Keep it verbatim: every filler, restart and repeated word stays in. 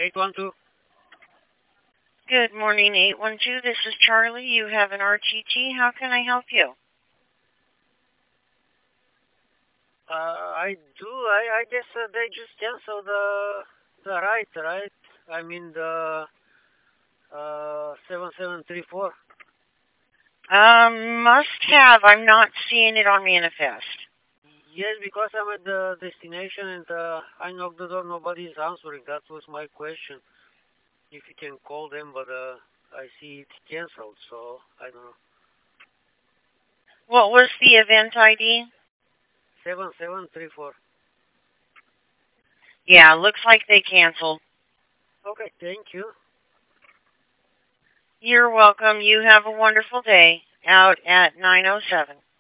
eight one two. Good morning, eight one two. This is Charlie. You have an R T T. How can I help you? Uh, I do. I, I guess uh, they just canceled the the ride, right? I mean the uh seven seven three four. Um, must have. I'm not seeing it on Manifest. Yes, because I'm at the destination and uh, I knocked the door. Nobody is answering. That was my question. If you can call them, but uh, I see it's canceled, so I don't know. What was the event I D? seven seven three four. Yeah, looks like they canceled. Okay, thank you. You're welcome. You have a wonderful day. Out at nine oh seven.